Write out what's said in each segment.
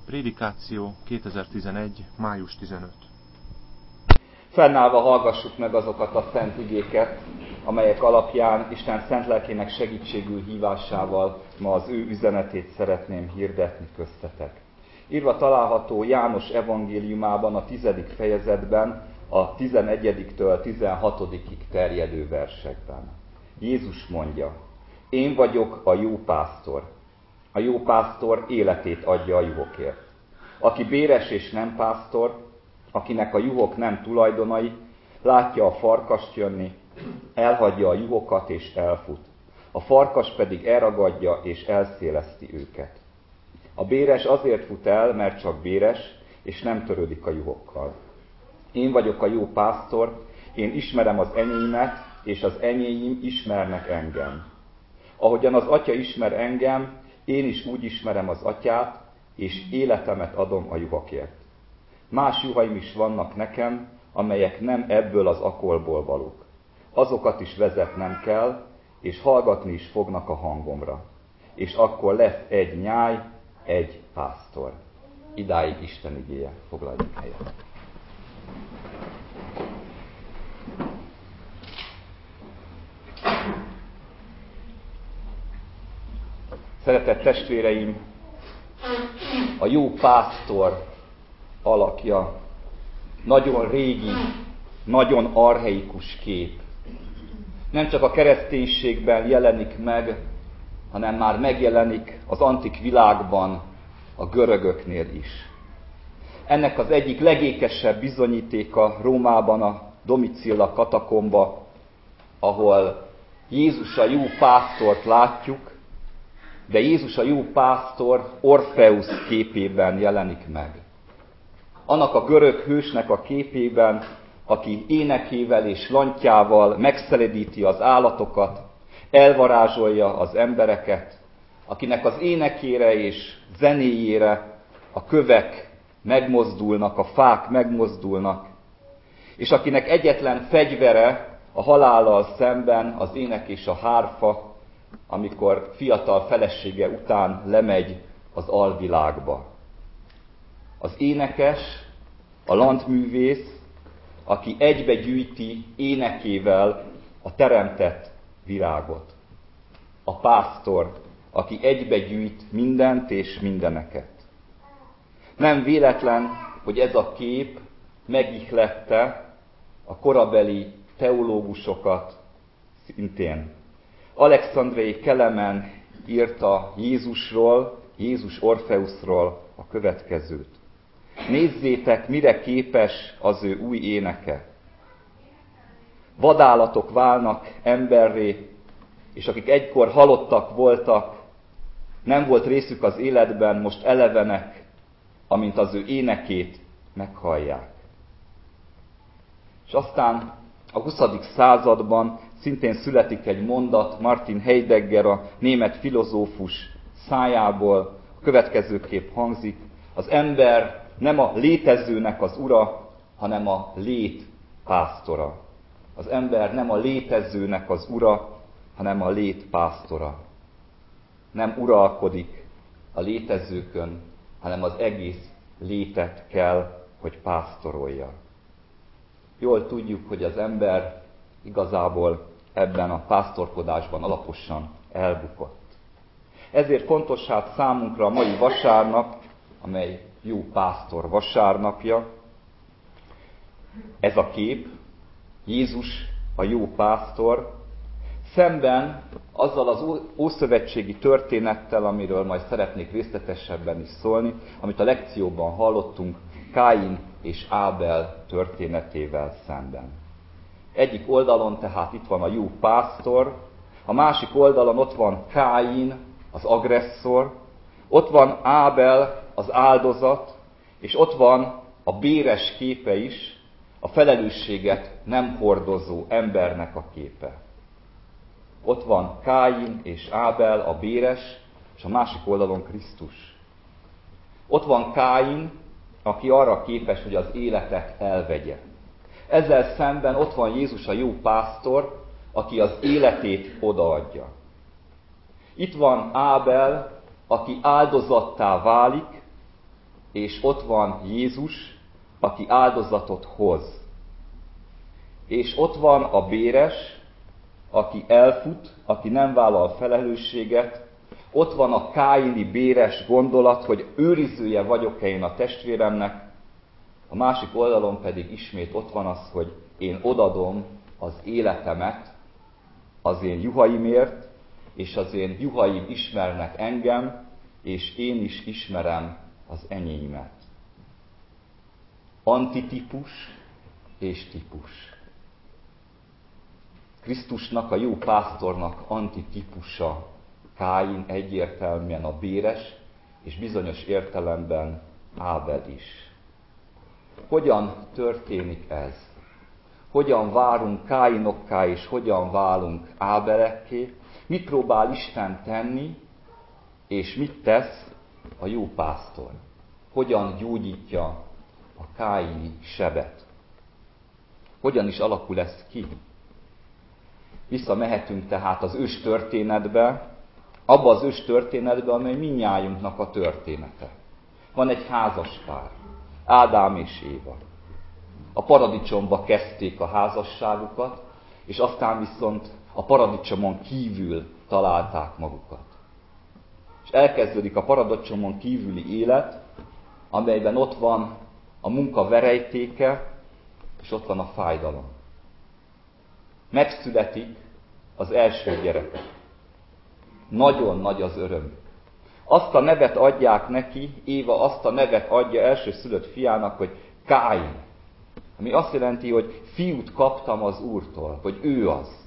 Prédikáció 2011. május 15. Fennállva hallgassuk meg azokat a szent igéket, amelyek alapján Isten szent lelkének segítségül hívásával ma az ő üzenetét szeretném hirdetni köztetek. Írva található János evangéliumában a 10. fejezetben, a 11-től 16-ig terjedő versekben. Jézus mondja: Én vagyok a jó pásztor. A jó pásztor életét adja a juhokért. Aki béres és nem pásztor, akinek a juhok nem tulajdonai, látja a farkast jönni, elhagyja a juhokat és elfut. A farkas pedig elragadja és elszéleszti őket. A béres azért fut el, mert csak béres, és nem törődik a juhokkal. Én vagyok a jó pásztor, én ismerem az enyéimet, és az enyéim ismernek engem. Ahogyan az Atya ismer engem, én is úgy ismerem az Atyát, és életemet adom a juhokért. Más juhaim is vannak nekem, amelyek nem ebből az akolból valók. Azokat is vezetnem kell, és hallgatni is fognak a hangomra. És akkor lesz egy nyáj, egy pásztor. Idáig Isten igéje, foglaljunk helyet. Szeretett testvéreim, a jó pásztor alakja nagyon régi, nagyon archaikus kép. Nem csak a kereszténységben jelenik meg, hanem már megjelenik az antik világban, a görögöknél is. Ennek az egyik legékesebb bizonyítéka Rómában a Domicilla katakomba, ahol Jézus a jó pásztort látjuk, de Jézus a jó pásztor Orfeusz képében jelenik meg. Annak a görög hősnek a képében, aki énekével és lantjával megszeledíti az állatokat, elvarázsolja az embereket, akinek az énekére és zenéjére a kövek megmozdulnak, a fák megmozdulnak, és akinek egyetlen fegyvere a halállal szemben az ének és a hárfa, amikor fiatal felesége után lemegy az alvilágba. Az énekes, a lantművész, aki egybegyűjti énekével a teremtett virágot. A pásztor, aki egybegyűjt mindent és mindeneket. Nem véletlen, hogy ez a kép megihlette a korabeli teológusokat szintén. Alexandriai Kelemen írta Jézusról, Jézus Orfeuszról a következőt. Nézzétek, mire képes az ő új éneke. Vadállatok válnak emberré, és akik egykor halottak voltak, nem volt részük az életben, most elevenek, amint az ő énekét meghallják. És aztán a 20. században szintén születik egy mondat Martin Heidegger, a német filozófus szájából, a következőképp hangzik: az ember nem a létezőnek az ura, hanem a lét pásztora. Az ember nem a létezőnek az ura, hanem a lét pásztora. Nem uralkodik a létezőkön, hanem az egész létet kell, hogy pásztorolja. Jól tudjuk, hogy az ember igazából ebben a pásztorkodásban alaposan elbukott. Ezért fontos hát számunkra a mai vasárnap, amely jó pásztor vasárnapja, ez a kép, Jézus a jó pásztor, szemben azzal az ószövetségi történettel, amiről majd szeretnék részletesebben is szólni, amit a lekcióban hallottunk, Káin és Ábel történetével szemben. Egyik oldalon tehát itt van a jó pásztor, a másik oldalon ott van Káin, az agresszor, ott van Ábel, az áldozat, és ott van a béres képe is, a felelősséget nem hordozó embernek a képe. Ott van Káin és Ábel, a béres, és a másik oldalon Krisztus. Ott van Káin, aki arra képes, hogy az életet elvegye. Ezzel szemben ott van Jézus a jó pásztor, aki az életét odaadja. Itt van Ábel, aki áldozattá válik, és ott van Jézus, aki áldozatot hoz. És ott van a béres, aki elfut, aki nem vállal felelősséget. Ott van a káini béres gondolat, hogy őrizője vagyok-e én a testvéremnek. A másik oldalon pedig ismét ott van az, hogy én odadom az életemet az én juhaimért, és az én juhaim ismernek engem, és én is ismerem az enyémet. Antitípus és típus. Krisztusnak, a jó pásztornak antitípusa Káin egyértelműen a béres, és bizonyos értelemben Ábel is. Hogyan történik ez? Hogyan válunk Káinokká, és hogyan válunk Ábelekké? Mit próbál Isten tenni, és mit tesz a jó pásztor? Hogyan gyógyítja a káini sebet? Hogyan is alakul ez ki? Visszamehetünk tehát az őstörténetbe, abba az őstörténetbe, amely mindnyájunknak a története. Van egy házaspár, Ádám és Éva. A paradicsomba kezdték a házasságukat, és aztán viszont a paradicsomon kívül találták magukat. És elkezdődik a paradicsomon kívüli élet, amelyben ott van a munka verejtéke, és ott van a fájdalom. Megszületik az első gyerek. Nagyon nagy az öröm. Azt a nevet adják neki, Éva azt a nevet adja elsőszülött fiának, hogy Káin. Ami azt jelenti, hogy fiút kaptam az Úrtól, hogy ő az.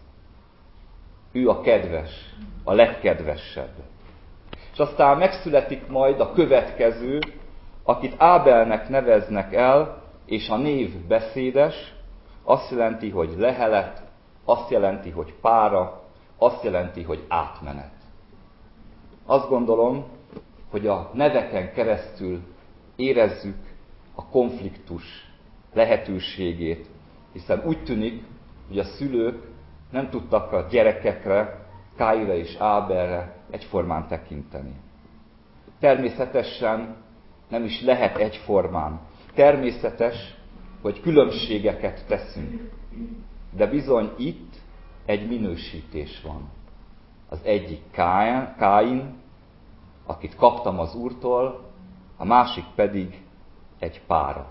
Ő a kedves, a legkedvesebb. És aztán megszületik majd a következő, akit Ábelnek neveznek el, és a név beszédes, azt jelenti, hogy lehelet, azt jelenti, hogy pára, azt jelenti, hogy átmenet. Azt gondolom, hogy a neveken keresztül érezzük a konfliktus lehetőségét, hiszen úgy tűnik, hogy a szülők nem tudtak a gyerekekre, Káinra és Ábelre egyformán tekinteni. Természetesen nem is lehet egyformán. Természetes, hogy különbségeket teszünk. De bizony itt egy minősítés van. Az egyik Káin, akit kaptam az Úrtól, a másik pedig egy pára.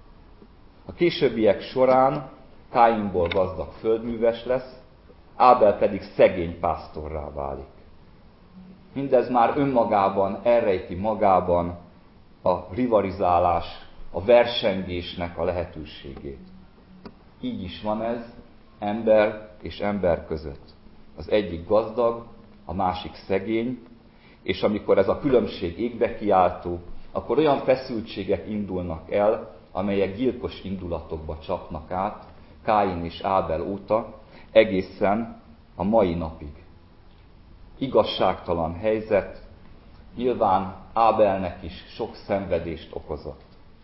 A későbbiek során Káinból gazdag földműves lesz, Ábel pedig szegény pásztorrá válik. Mindez már önmagában elrejti magában a rivalizálás, a versengésnek a lehetőségét. Így is van ez ember és ember között. Az egyik gazdag, a másik szegény, és amikor ez a különbség égbe kiáltó, akkor olyan feszültségek indulnak el, amelyek gyilkos indulatokba csapnak át Káin és Ábel óta, egészen a mai napig. Igazságtalan helyzet, nyilván Ábelnek is sok szenvedést okozott.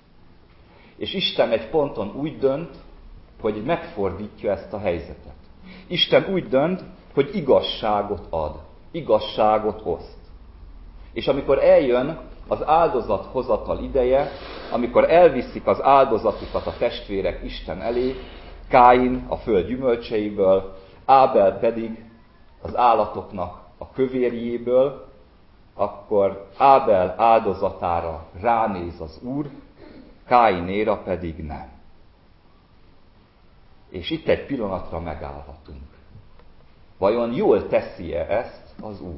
És Isten egy ponton úgy dönt, hogy megfordítja ezt a helyzetet. Isten úgy dönt, hogy igazságot ad, igazságot oszt. És amikor eljön az áldozathozatal ideje, amikor elviszik az áldozatukat a testvérek Isten elé, Káin a föld gyümölcseiből, Ábel pedig az állatoknak a kövérjéből, akkor Ábel áldozatára ránéz az Úr, Káinéra pedig nem. És itt egy pillanatra megállhatunk. Vajon jól teszi-e ezt az Úr?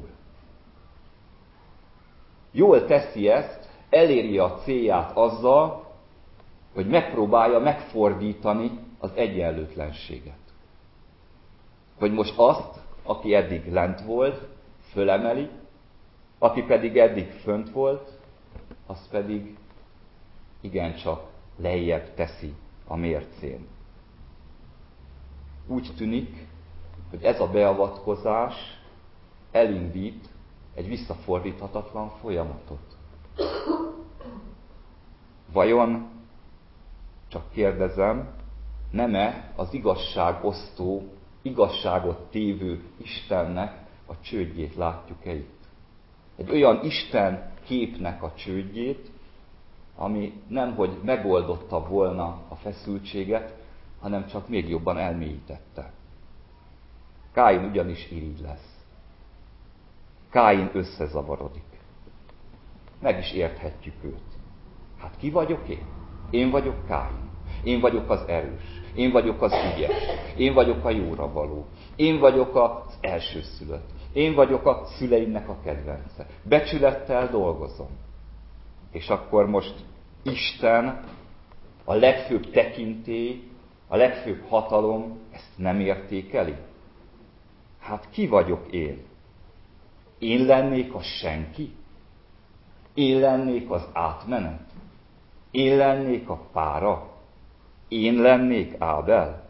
Jól teszi ezt, eléri a célját azzal, hogy megpróbálja megfordítani az egyenlőtlenséget. Hogy most azt, aki eddig lent volt, fölemeli, aki pedig eddig fönt volt, az pedig igencsak lejjebb teszi a mércén. Úgy tűnik, hogy ez a beavatkozás elindít egy visszafordíthatatlan folyamatot. Vajon, csak kérdezem, nem-e az igazságosztó, igazságot tévő Istennek a csődjét látjuk-e itt? Egy olyan Isten képnek a csődjét, ami nemhogy megoldotta volna a feszültséget, hanem csak még jobban elmélyítette. Káin ugyanis irigy lesz. Káin összezavarodik. Meg is érthetjük őt. Hát ki vagyok én? Én vagyok Káin. Én vagyok az erős. Én vagyok az ügyes. Én vagyok a jóra való. Én vagyok az elsőszülött. Én vagyok a szüleimnek a kedvence. Becsülettel dolgozom. És akkor most Isten, a legfőbb tekintély, a legfőbb hatalom ezt nem értékeli? Hát ki vagyok én? Én lennék a senki? Én lennék az átmenet? Én lennék a pára? Én lennék Ábel?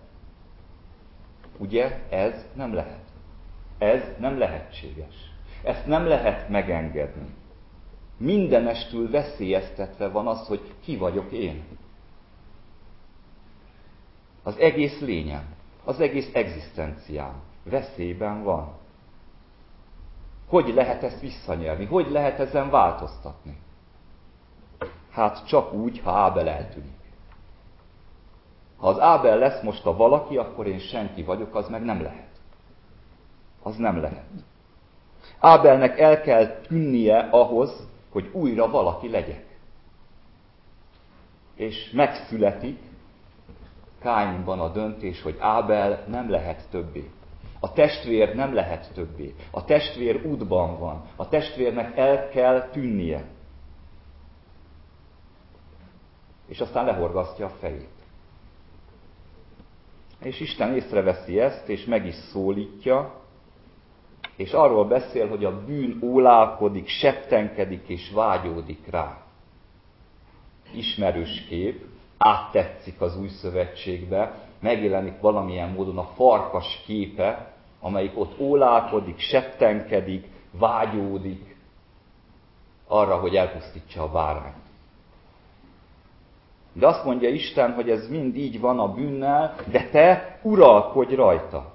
Ugye ez nem lehet. Ez nem lehetséges. Ezt nem lehet megengedni. Mindenestül veszélyeztetve van az, hogy ki vagyok én. Az egész lényem, az egész egzisztenciám veszélyben van. Hogy lehet ezt visszanyerni? Hogy lehet ezen változtatni? Hát csak úgy, ha Ábel eltűnik. Ha az Ábel lesz most a valaki, akkor én senki vagyok, az meg nem lehet. Az nem lehet. Ábelnek el kell tűnnie ahhoz, hogy újra valaki legyek. És megszületik Káinban a döntés, hogy Ábel nem lehet többé. A testvér nem lehet többé. A testvér útban van. A testvérnek el kell tűnnie. És aztán lehorgasztja a fejét. És Isten észreveszi ezt, és meg is szólítja, és arról beszél, hogy a bűn ólálkodik, septenkedik és vágyódik rá. Ismerős kép, áttetszik az új szövetségbe, megjelenik valamilyen módon a farkas képe, amelyik ott ólálkodik, septenkedik, vágyódik arra, hogy elpusztítsa a bárányt. De azt mondja Isten, hogy ez mind így van a bűnnel, de te uralkodj rajta.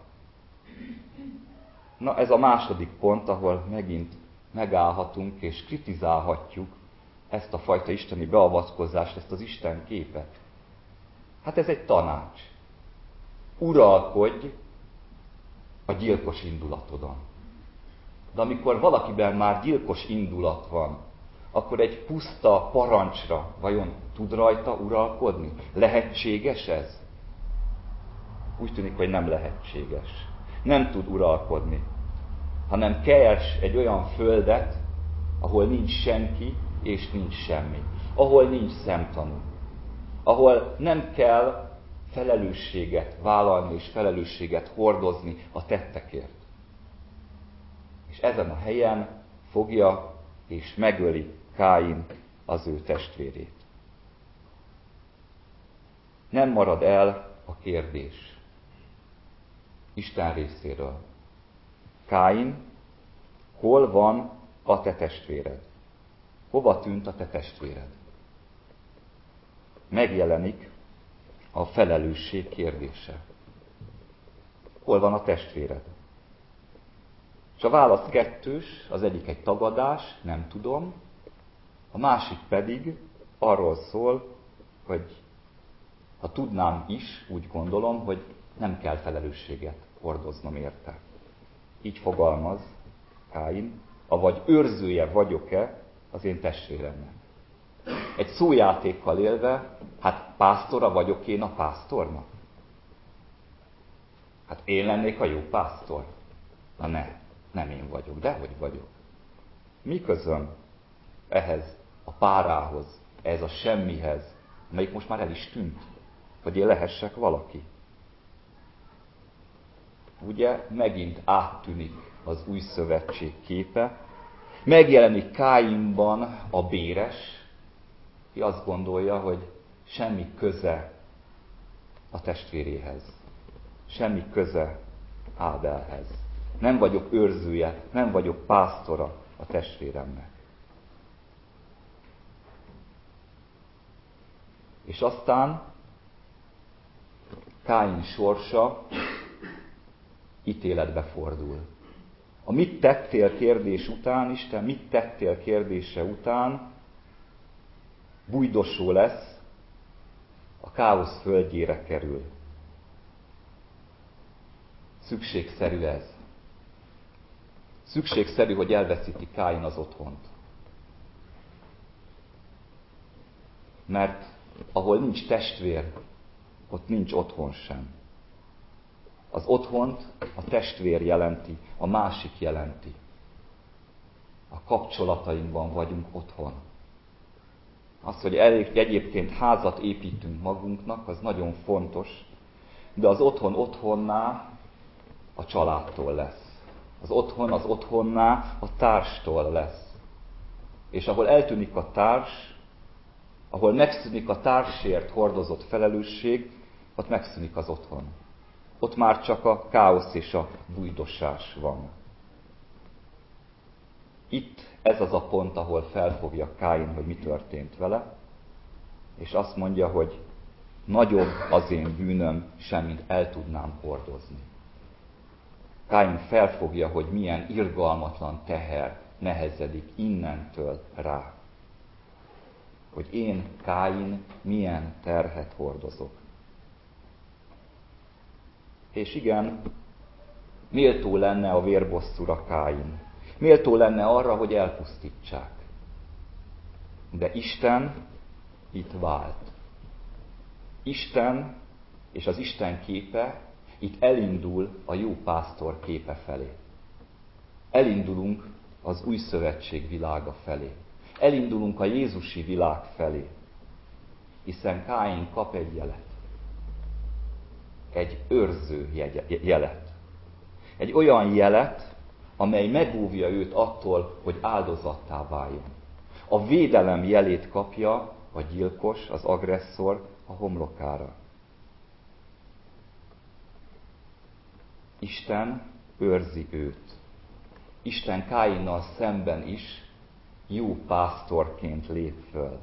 Na ez a második pont, ahol megint megállhatunk és kritizálhatjuk ezt a fajta isteni beavatkozást, ezt az Isten képet. Hát ez egy tanács. Uralkodj a gyilkos indulatodon. De amikor valakiben már gyilkos indulat van, akkor egy puszta parancsra vajon tud rajta uralkodni? Lehetséges ez? Úgy tűnik, hogy nem lehetséges. Nem tud uralkodni, hanem keres egy olyan földet, ahol nincs senki és nincs semmi. Ahol nincs szemtanú. Ahol nem kell felelősséget vállalni és felelősséget hordozni a tettekért. És ezen a helyen fogja és megöli Káin az ő testvérét. Nem marad el a kérdés Isten részéről. Káin, hol van a te testvéred? Hova tűnt a te testvéred? Megjelenik a felelősség kérdése. Hol van a testvéred? És a válasz kettős, az egyik egy tagadás, nem tudom, a másik pedig arról szól, hogy ha tudnám is, úgy gondolom, hogy nem kell felelősséget hordoznom érte. Így fogalmaz Káin, avagy őrzője vagyok-e az én testvéremnek. Egy szójátékkal élve, hát pásztora vagyok én a pásztornak? Hát én lennék a jó pásztor? Na nem én vagyok, dehogy vagyok. Mi közöm ehhez a párához, ehhez a semmihez, amelyik most már el is tűnt, hogy én lehessek valaki? Ugye megint áttűnik az új szövetség képe, megjelenik Káinban a béres, ki azt gondolja, hogy semmi köze a testvéréhez, semmi köze Ábelhez. Nem vagyok őrzője, nem vagyok pásztora a testvéremnek. És aztán Káin sorsa ítéletbe fordul. A mit tettél kérdés után, Isten mit tettél kérdése után bújdosó lesz, a káosz földjére kerül. Szükségszerű ez. Szükségszerű, hogy elveszíti Káin az otthont. Mert ahol nincs testvér, ott nincs otthon sem. Az otthont a testvér jelenti, a másik jelenti. A kapcsolatainkban vagyunk otthon. Az, hogy egyébként házat építünk magunknak, az nagyon fontos, de az otthon otthonná a családtól lesz. Az otthon az otthonná a társtól lesz. És ahol eltűnik a társ, ahol megszűnik a társért hordozott felelősség, ott megszűnik az otthon. Ott már csak a káosz és a bújdosás van. Itt ez az a pont, ahol felfogja Káin, hogy mi történt vele, és azt mondja, hogy nagyobb az én bűnöm, semmint el tudnám hordozni. Káin felfogja, hogy milyen irgalmatlan teher nehezedik innentől rá. Hogy én, Káin, milyen terhet hordozok. És igen, méltó lenne a vérbosszúra Káin. Méltó lenne arra, hogy elpusztítsák. De Isten itt vált. Isten és az Isten képe itt elindul a jó pásztor képe felé. Elindulunk az új szövetség világa felé. Elindulunk a jézusi világ felé. Hiszen Káin kap egy jelet. Egy őrző jelet. Egy olyan jelet, amely megóvja őt attól, hogy áldozattá váljon. A védelem jelét kapja a gyilkos, az agresszor a homlokára. Isten őrzi őt. Isten Káinnal szemben is jó pásztorként lép föl.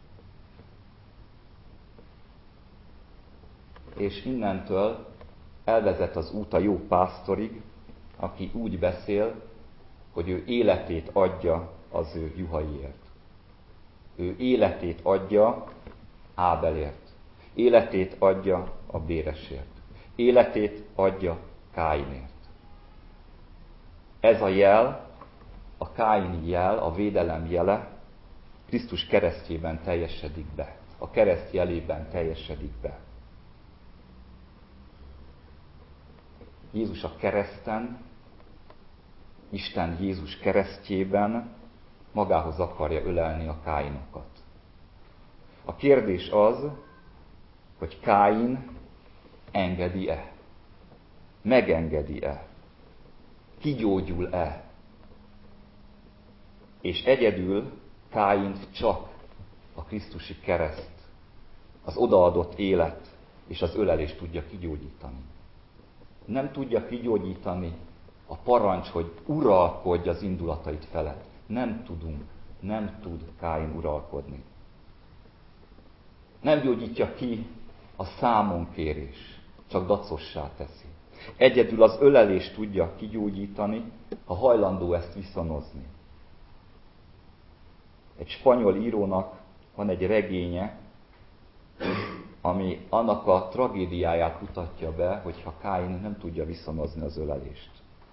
És innentől elvezet az út a jó pásztorig, aki úgy beszél, hogy ő életét adja az ő juhaiért. Ő életét adja Ábelért. Életét adja a Béresért. Életét adja Káinért. Ez a jel, a káini jel, a védelem jele Krisztus keresztjében teljesedik be. A kereszt jelében teljesedik be. Jézus a kereszten, Isten Jézus keresztjében magához akarja ölelni a Káinokat. A kérdés az, hogy Káin engedi-e? Megengedi-e? Kigyógyul-e? És egyedül Káint csak a krisztusi kereszt, az odaadott élet és az ölelés tudja kigyógyítani. Nem tudja kigyógyítani a parancs, hogy uralkodj az indulatait felett. Nem tud Káin uralkodni. Nem gyógyítja ki a számonkérés, csak dacossá teszi. Egyedül az ölelés tudja kigyógyítani, ha hajlandó ezt viszonozni. Egy spanyol írónak van egy regénye, ami annak a tragédiáját mutatja be, hogyha Káin nem tudja viszonozni az ölelést.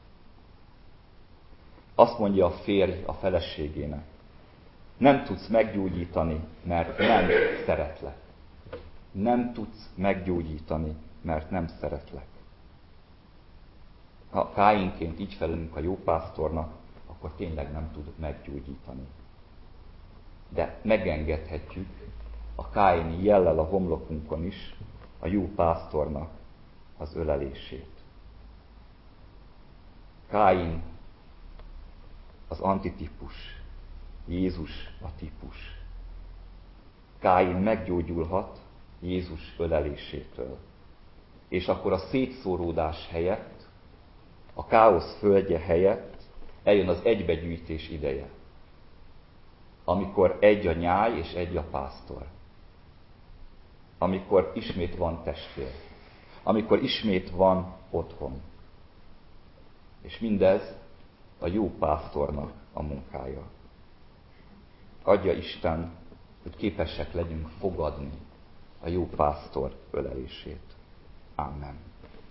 Azt mondja a férj a feleségének, nem tudsz meggyógyítani, mert nem szeretlek. Nem tudsz meggyógyítani, mert nem szeretlek. Ha Káinként így felelünk a jó pásztornak, akkor tényleg nem tud meggyógyítani. De megengedhetjük a káini jellel a homlokunkon is a jó pásztornak az ölelését. Káin az antitípus, Jézus a típus. Káin meggyógyulhat Jézus ölelésétől. És akkor a szétszóródás helyett, a káosz földje helyett eljön az egybegyűjtés ideje. Amikor egy a nyáj és egy a pásztor. Amikor ismét van testvér. Amikor ismét van otthon. És mindez a jó pásztornak a munkája. Adja Isten, hogy képesek legyünk fogadni a jó pásztor ölelését. Amen.